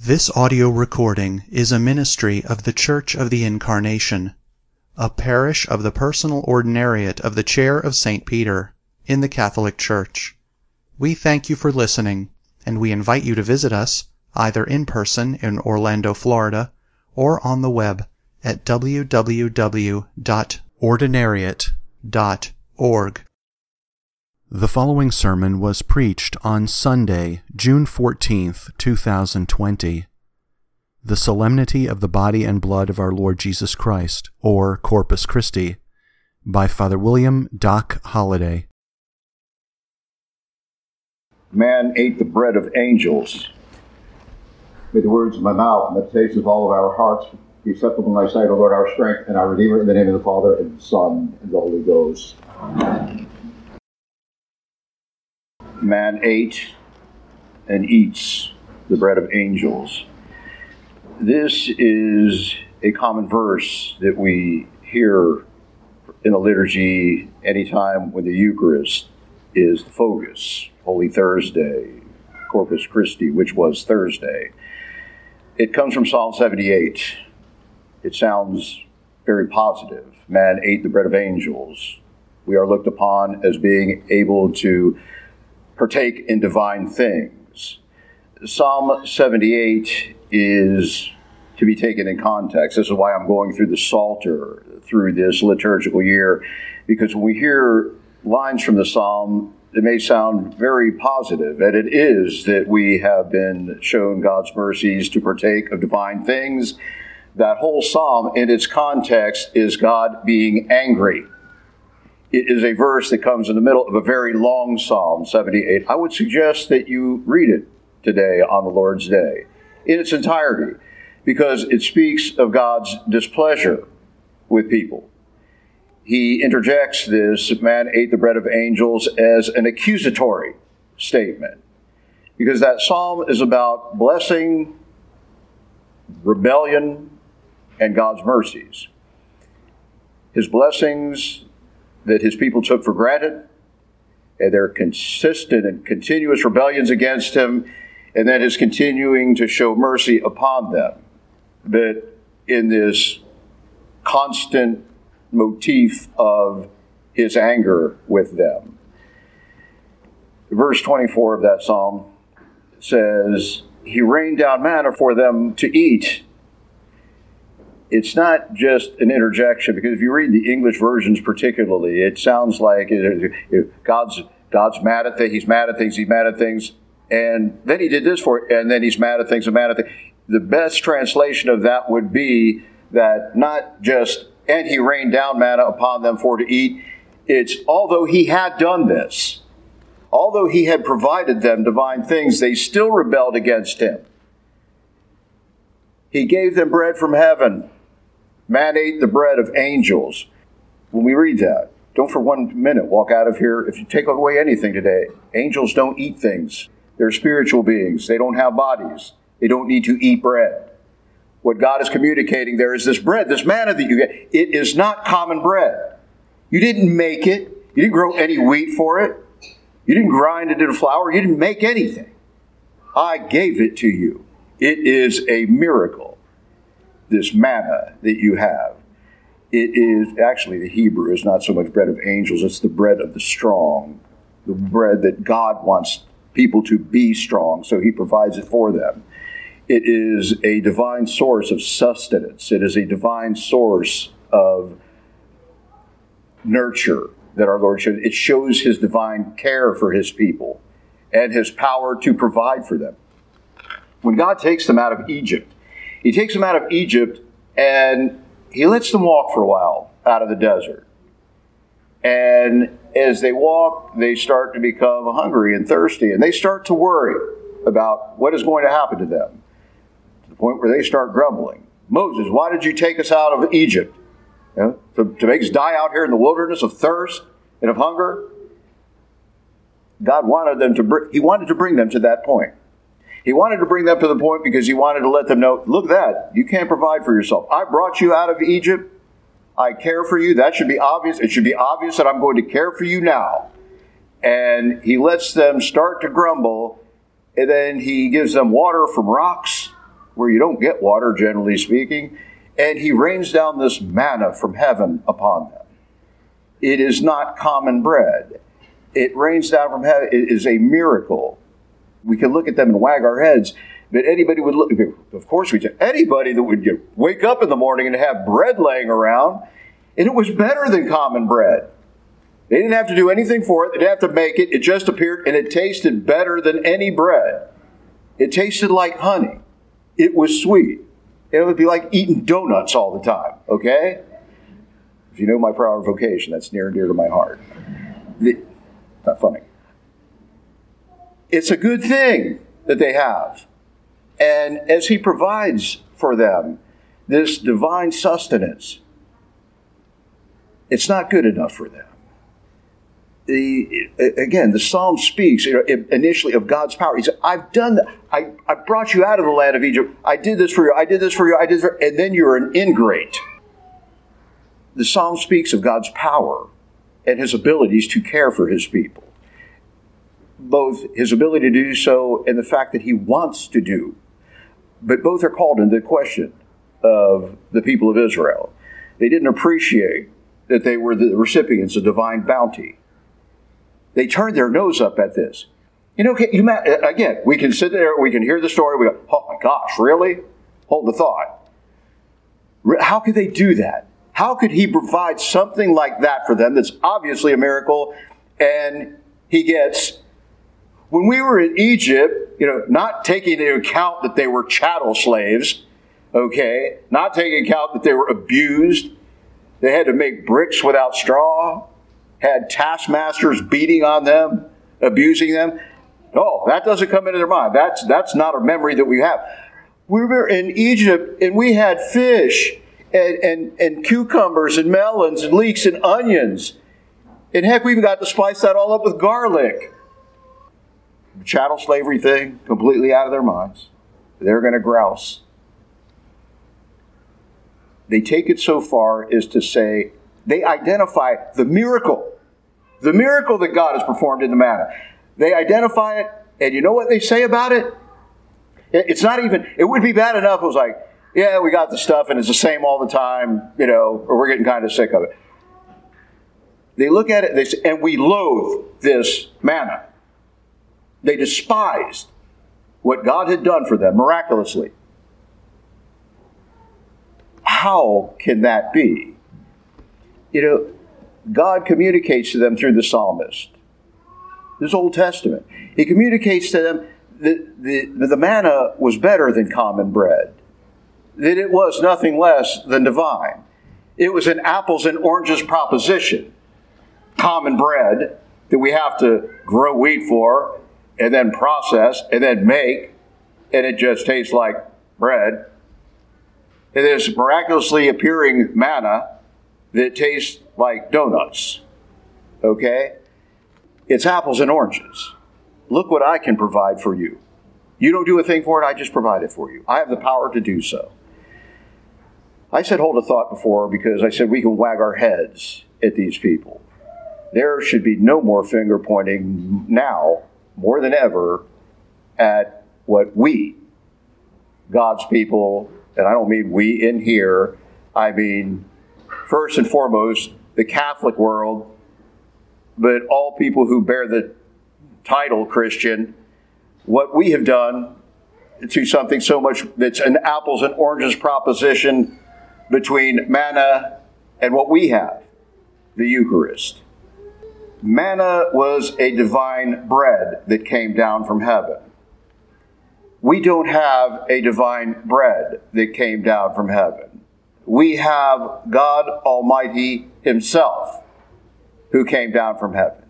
This audio recording is a ministry of the Church of the Incarnation, a parish of the personal ordinariate of the Chair of St. Peter in the Catholic Church. We thank you for listening, and we invite you to visit us either in person in Orlando, Florida, or on the web at www.ordinariate.org. The following sermon was preached on Sunday, June 14th, 2020. The Solemnity of the Body and Blood of our Lord Jesus Christ, or Corpus Christi, by Father William Doc Holliday. Man ate the bread of angels. May the words of my mouth and the meditations of all of our hearts be acceptable in thy sight, O Lord, our strength and our Redeemer, in the name of the Father, and the Son, and the Holy Ghost. Amen. Man ate and eats the bread of angels. This is a common verse that we hear in the liturgy anytime when the Eucharist is the focus. Holy Thursday, Corpus Christi, which was Thursday. It comes from Psalm 78. It sounds very positive. Man ate the bread of angels. We are looked upon as being able to partake in divine things. Psalm 78 is to be taken in context. This is why I'm going through the Psalter through this liturgical year, because when we hear lines from the Psalm, it may sound very positive, and it is that we have been shown God's mercies to partake of divine things. That whole Psalm, in its context, is God being angry. It is a verse that comes in the middle of a very long Psalm, 78. I would suggest that you read it today on the Lord's Day in its entirety, because it speaks of God's displeasure with people. He interjects this, man ate the bread of angels, as an accusatory statement, because that psalm is about blessing, rebellion, and God's mercies. His blessings that his people took for granted, and their consistent and continuous rebellions against him, and then his continuing to show mercy upon them. But in this constant motif of his anger with them. Verse 24 of that psalm says, he rained down manna for them to eat. It's not just an interjection, because if you read the English versions particularly, it sounds like God's mad at things, he's mad at things, and then he did this for it, and then he's mad at things and mad at things. The best translation of that would be that not just, and he rained down manna upon them for to eat, it's although he had done this, although he had provided them divine things, they still rebelled against him. He gave them bread from heaven. Man ate the bread of angels. When we read that, don't for 1 minute walk out of here. If you take away anything today, angels don't eat things. They're spiritual beings. They don't have bodies. They don't need to eat bread. What God is communicating there is this bread, this manna that you get. It is not common bread. You didn't make it. You didn't grow any wheat for it. You didn't grind it into flour. You didn't make anything. I gave it to you. It is a miracle, this manna that you have. It is, actually the Hebrew is not so much bread of angels, it's the bread of the strong, the bread that God wants people to be strong, so he provides it for them. It is a divine source of sustenance. It is a divine source of nurture that our Lord shows. It shows his divine care for his people and his power to provide for them. When God takes them out of Egypt, he takes them out of Egypt and he lets them walk for a while out of the desert. And as they walk, they start to become hungry and thirsty, and they start to worry about what is going to happen to them, to the point where they start grumbling. Moses, why did you take us out of Egypt? To make us die out here in the wilderness of thirst and of hunger? God wanted he wanted to bring them to that point. He wanted to bring them to the point because he wanted to let them know, look at that, you can't provide for yourself. I brought you out of Egypt. I care for you. That should be obvious. It should be obvious that I'm going to care for you now. And he lets them start to grumble, and then he gives them water from rocks where you don't get water, generally speaking, and he rains down this manna from heaven upon them. It is not common bread. It rains down from heaven. It is a miracle. We can look at them and wag our heads, but anybody would look, of course we do, anybody that would wake up in the morning and have bread laying around, and it was better than common bread. They didn't have to do anything for it. They didn't have to make it. It just appeared, and it tasted better than any bread. It tasted like honey. It was sweet. It would be like eating donuts all the time, okay? If you know my prior vocation, that's near and dear to my heart. Not funny. It's a good thing that they have. And as he provides for them this divine sustenance, it's not good enough for them. The Psalm speaks initially of God's power. He said, I've done that. I brought you out of the land of Egypt. I did this for you. I did this for you. I did this for you. And then you're an ingrate. The Psalm speaks of God's power and his abilities to care for his people. Both his ability to do so and the fact that he wants to do. But both are called into question of the people of Israel. They didn't appreciate that they were the recipients of divine bounty. They turned their nose up at this. Again, we can sit there, we can hear the story, we go, oh my gosh, really? Hold the thought. How could they do that? How could he provide something like that for them that's obviously a miracle? And he gets, when we were in Egypt, not taking into account that they were chattel slaves, okay, not taking into account that they were abused, they had to make bricks without straw, had taskmasters beating on them, abusing them. Oh, that doesn't come into their mind. That's not a memory that we have. We were in Egypt and we had fish and cucumbers and melons and leeks and onions. And heck, we even got to spice that all up with garlic. The chattel slavery thing, completely out of their minds. They're going to grouse. They take it so far as to say, they identify the miracle that God has performed in the manna. They identify it, and you know what they say about it? It's not even, it would be bad enough if it was like, yeah, we got the stuff and it's the same all the time, or we're getting kind of sick of it. They look at it, they say, and we loathe this manna. They despised what God had done for them miraculously. How can that be? God communicates to them through the psalmist. This Old Testament. He communicates to them that the manna was better than common bread. That it was nothing less than divine. It was an apples and oranges proposition. Common bread that we have to grow wheat for and then process and then make, and it just tastes like bread. It is miraculously appearing manna that tastes like donuts. Okay? It's apples and oranges. Look what I can provide for you. You don't do a thing for it, I just provide it for you. I have the power to do so. I said hold a thought before because I said we can wag our heads at these people. There should be no more finger pointing now, more than ever, at what we, God's people, and I don't mean we in here, I mean first and foremost, the Catholic world, but all people who bear the title Christian, what we have done to something so much that's an apples and oranges proposition between manna and what we have, the Eucharist. Manna was a divine bread that came down from heaven. We don't have a divine bread that came down from heaven. We have God Almighty Himself who came down from heaven.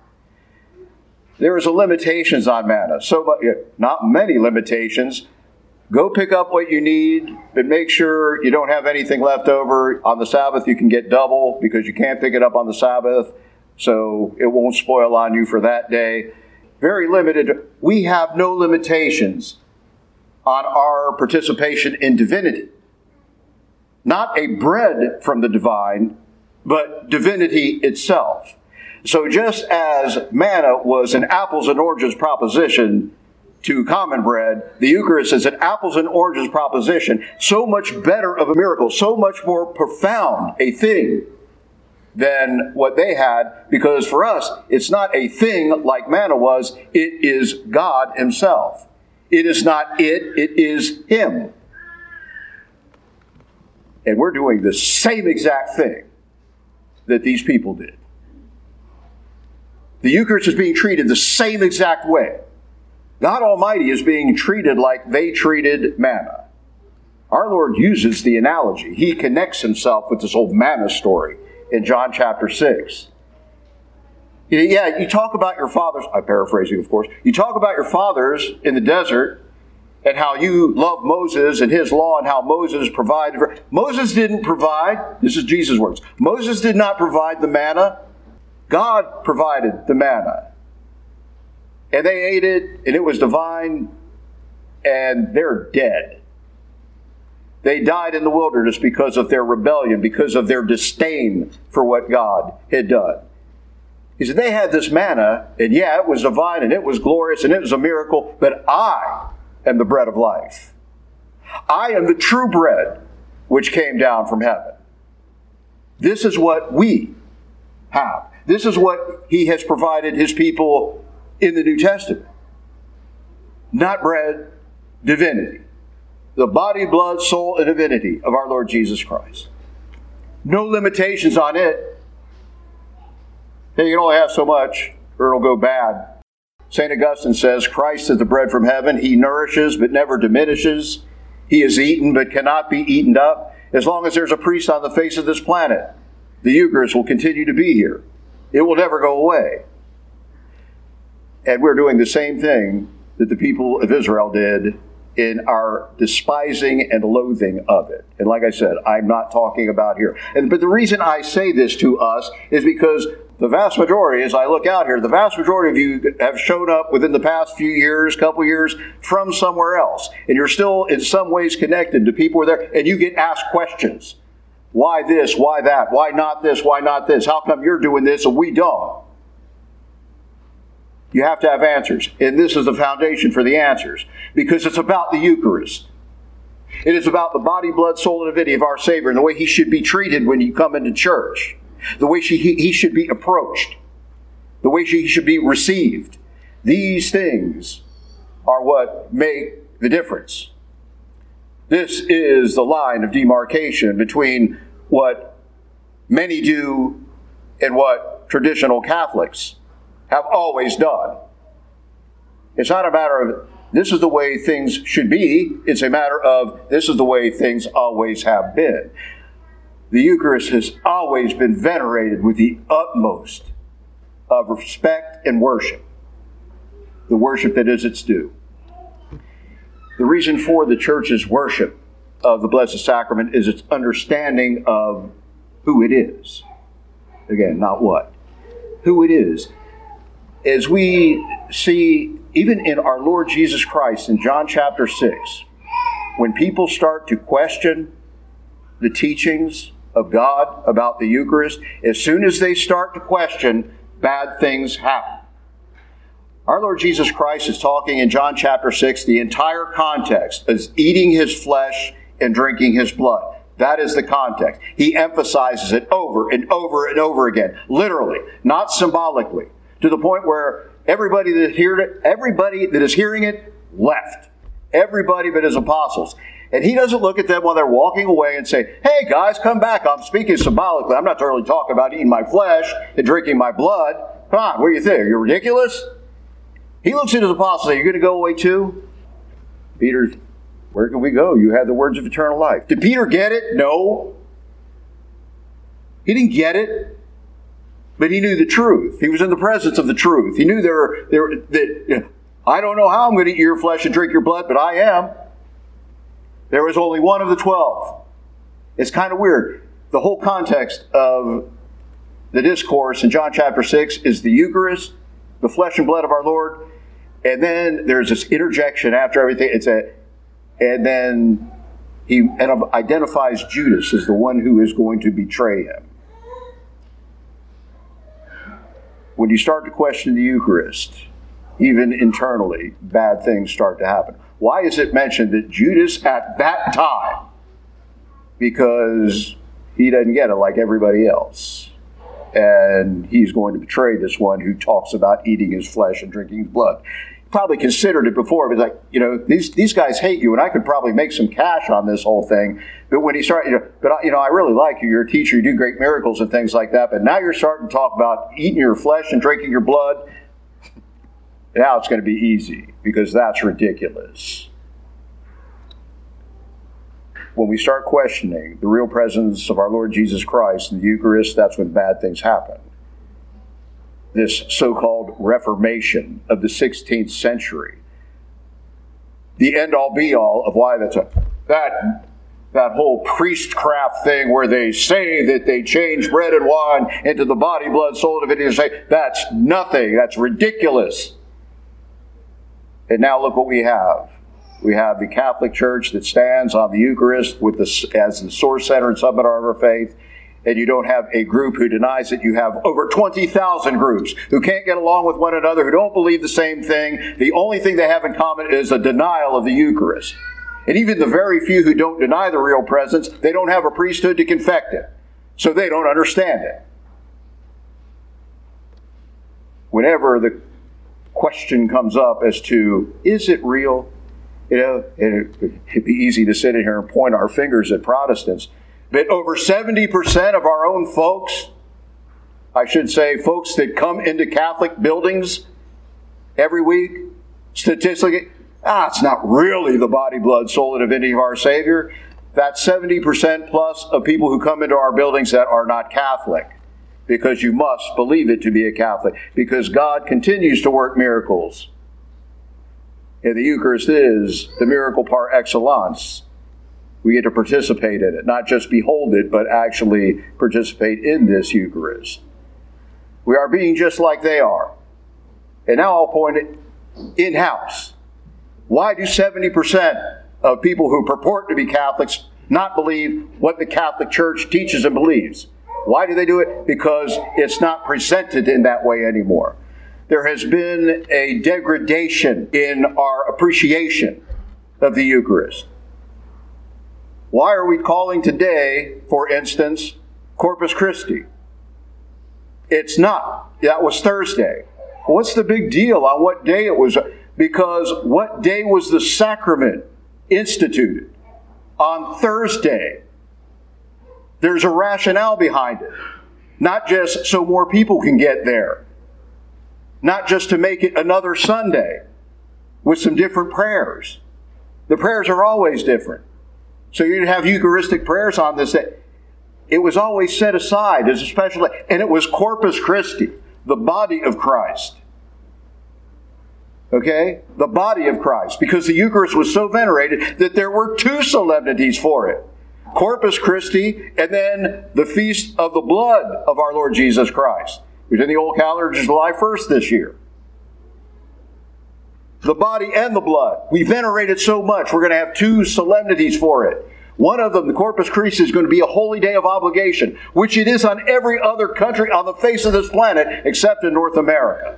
There is a limitations on manna. Not many limitations. Go pick up what you need, but make sure you don't have anything left over. On the Sabbath, you can get double because you can't pick it up on the Sabbath, so it won't spoil on you for that day. Very limited. We have no limitations on our participation in divinity. Not a bread from the divine, but divinity itself. So just as manna was an apples and oranges proposition to common bread, the Eucharist is an apples and oranges proposition, so much better of a miracle, so much more profound a thing than what they had, because for us, it's not a thing like manna was, it is God himself. It is not it is him. And we're doing the same exact thing that these people did. The Eucharist is being treated the same exact way. God Almighty is being treated like they treated manna. Our Lord uses the analogy. He connects himself with this whole manna story in John chapter 6. Yeah, you talk about your fathers, I'm paraphrasing of course, you talk about your fathers in the desert and how you love Moses and his law and how Moses provided for... Moses didn't provide, this is Jesus' words, Moses did not provide the manna. God provided the manna. And they ate it, and it was divine, and they're dead. They died in the wilderness because of their rebellion, because of their disdain for what God had done. He said, they had this manna, and yeah, it was divine, and it was glorious, and it was a miracle, but I am the bread of life. I am the true bread which came down from heaven. This is what we have. This is what he has provided his people in the New Testament. Not bread, divinity. The body, blood, soul, and divinity of our Lord Jesus Christ. No limitations on it. Hey, you can only have so much, or it'll go bad. St. Augustine says, Christ is the bread from heaven. He nourishes, but never diminishes. He is eaten, but cannot be eaten up. As long as there's a priest on the face of this planet, the Eucharist will continue to be here. It will never go away. And we're doing the same thing that the people of Israel did in our despising and loathing of it. And like I said, I'm not talking about here. But the reason I say this to us is because the vast majority, as I look out here, the vast majority of you have shown up within the past few years, couple years, from somewhere else. And you're still in some ways connected to people who are there, and you get asked questions. Why this? Why that? Why not this? Why not this? How come you're doing this and we don't? You have to have answers. And this is the foundation for the answers. Because it's about the Eucharist. It is about the body, blood, soul, and divinity of our Savior and the way he should be treated when you come into church. The way he should be approached. The way he should be received. These things are what make the difference. This is the line of demarcation between what many do and what traditional Catholics have always done. It's not a matter of this is the way things should be. It's a matter of this is the way things always have been. The Eucharist has always been venerated with the utmost of respect and worship. The worship that is its due. The reason for the Church's worship of the Blessed Sacrament is its understanding of who it is. Again, not what. Who it is. As we see, even in our Lord Jesus Christ in John chapter 6, when people start to question the teachings of God about the Eucharist, as soon as they start to question, bad things happen. Our Lord Jesus Christ is talking in John chapter 6, the entire context is eating his flesh and drinking his blood. That is the context. He emphasizes it over and over and over again, literally, not symbolically, to the point where everybody that is hearing it left. Everybody but his apostles. And he doesn't look at them while they're walking away and say, hey guys, come back. I'm speaking symbolically. I'm not really talking about eating my flesh and drinking my blood. Come on, what do you think? You're ridiculous? He looks at his apostles and says, you're going to go away too? Peter, where can we go? You have the words of eternal life. Did Peter get it? No. He didn't get it. But he knew the truth. He was in the presence of the truth. He knew I don't know how I'm going to eat your flesh and drink your blood, but I am. There was only one of the 12. It's kind of weird. The whole context of the discourse in John chapter 6 is the Eucharist, the flesh and blood of our Lord, and then there's this interjection after everything. And then he identifies Judas as the one who is going to betray him. When you start to question the Eucharist, even internally, bad things start to happen. Why is it mentioned that Judas at that time? Because he doesn't get it like everybody else. And he's going to betray this one who talks about eating his flesh and drinking his blood. Probably considered it before, but like, these guys hate you, and I could probably make some cash on this whole thing. But when he started, I really like you. You're a teacher. You do great miracles and things like that. But now you're starting to talk about eating your flesh and drinking your blood. Now it's going to be easy, because that's ridiculous. When we start questioning the real presence of our Lord Jesus Christ in the Eucharist, that's when bad things happen. This so-called Reformation of the 16th century, the end-all be-all of why that whole priestcraft thing where they say that they change bread and wine into the body, blood, soul, and divinity, say that's nothing, that's ridiculous. And now look what we have. We have the Catholic Church that stands on the Eucharist as the source center and summit of our faith. And you don't have a group who denies it. You have over 20,000 groups who can't get along with one another, who don't believe the same thing. The only thing they have in common is a denial of the Eucharist. And even the very few who don't deny the real presence, they don't have a priesthood to confect it. So they don't understand it. Whenever the question comes up as to, is it real? It'd be easy to sit in here and point our fingers at Protestants. But over 70% of our own folks, I should say folks that come into Catholic buildings every week, statistically, it's not really the body, blood, soul, and divinity of our Savior. That's 70% plus of people who come into our buildings that are not Catholic. Because you must believe it to be a Catholic. Because God continues to work miracles. And the Eucharist is the miracle par excellence. We get to participate in it, not just behold it, but actually participate in this Eucharist. We are being just like they are. And now I'll point it in-house. Why do 70% of people who purport to be Catholics not believe what the Catholic Church teaches and believes? Why do they do it? Because it's not presented in that way anymore. There has been a degradation in our appreciation of the Eucharist. Why are we calling today, for instance, Corpus Christi? It's not. That was Thursday. What's the big deal on what day it was? Because what day was the sacrament instituted? On Thursday. There's a rationale behind it. Not just so more people can get there. Not just to make it another Sunday with some different prayers. The prayers are always different. So you'd have Eucharistic prayers on this day. It was always set aside as a special day. And it was Corpus Christi, the body of Christ. Okay? The body of Christ. Because the Eucharist was so venerated that there were two solemnities for it. Corpus Christi, and then the Feast of the Blood of our Lord Jesus Christ, which in the old calendar is July 1st this year. The body and the blood. We venerate it so much, we're going to have two solemnities for it. One of them, the Corpus Christi, is going to be a holy day of obligation, which it is on every other country on the face of this planet except in North America.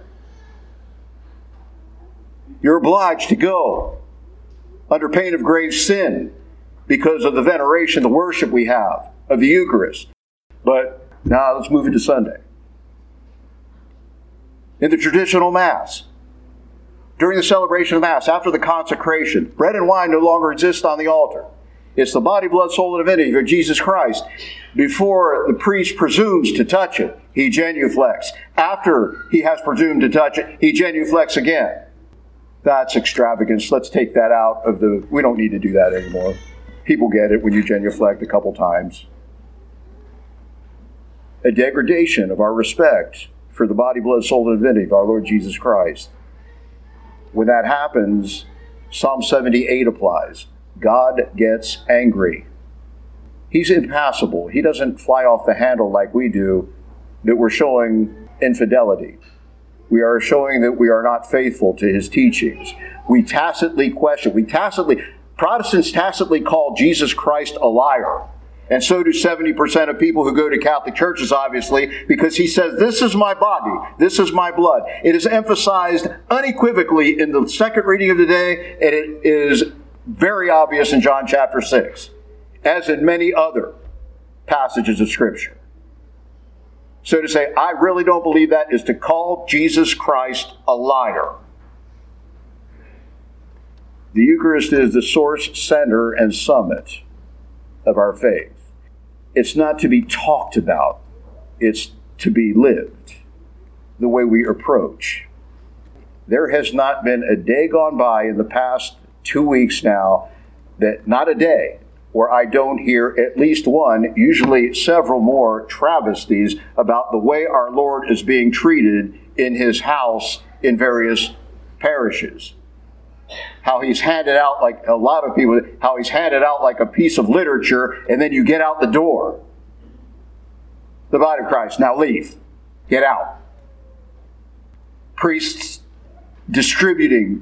You're obliged to go under pain of grave sin because of the veneration, the worship we have of the Eucharist. But now let's move into Sunday. In the traditional Mass, during the celebration of Mass, after the consecration, bread and wine no longer exist on the altar. It's the body, blood, soul, and divinity of Jesus Christ. Before the priest presumes to touch it, he genuflects. After he has presumed to touch it, he genuflects again. That's extravagance. Let's take that out of we don't need to do that anymore. People get it when you genuflect a couple times. A degradation of our respect for the body, blood, soul, and divinity of our Lord Jesus Christ. When that happens, Psalm 78 applies. God gets angry. He's impassible. He doesn't fly off the handle like we do, that we're showing infidelity. We are showing that we are not faithful to his teachings. We tacitly question. Protestants tacitly call Jesus Christ a liar. And so do 70% of people who go to Catholic churches, obviously, because he says, this is my body, this is my blood. It is emphasized unequivocally in the second reading of the day, and it is very obvious in John chapter 6, as in many other passages of Scripture. So to say, I really don't believe that, is to call Jesus Christ a liar. The Eucharist is the source, center, and summit of our faith. It's not to be talked about. It's to be lived, the way we approach. There has not been a day gone by in the past 2 weeks now, not a day, where I don't hear at least one, usually several more, travesties about the way our Lord is being treated in his house in various parishes. How he's handed out, like a lot of people, how he's handed out like a piece of literature, and then you get out the door. The body of Christ, now leave. Get out. Priests distributing.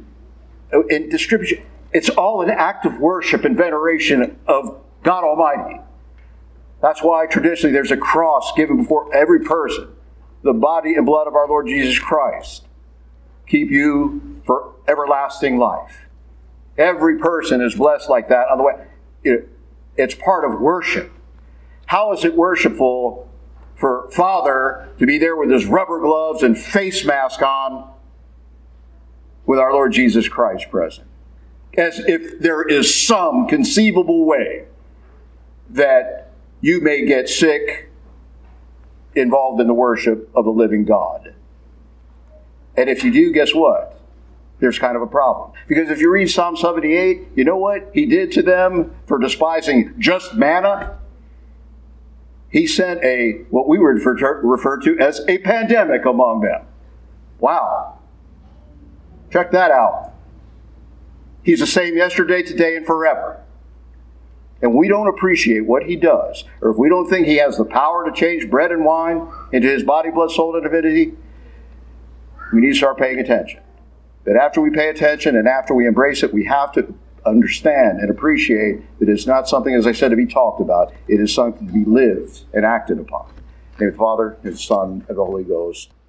It's all an act of worship and veneration of God Almighty. That's why traditionally there's a cross given before every person. The body and blood of our Lord Jesus Christ keep you for everlasting life. Every person is blessed like that. On the way, it's part of worship. How is it worshipful for Father to be there with his rubber gloves and face mask on with our Lord Jesus Christ present? As if there is some conceivable way that you may get sick involved in the worship of the living God. And if you do, guess what? There's kind of a problem. Because if you read Psalm 78, you know what he did to them for despising just manna? He sent what we would refer to as a pandemic among them. Wow. Check that out. He's the same yesterday, today, and forever. And we don't appreciate what he does, or if we don't think he has the power to change bread and wine into his body, blood, soul, and divinity, we need to start paying attention. That after we pay attention and after we embrace it, we have to understand and appreciate that it's not something, as I said, to be talked about. It is something to be lived and acted upon. In the name of the Father, and the Son, and the Holy Ghost.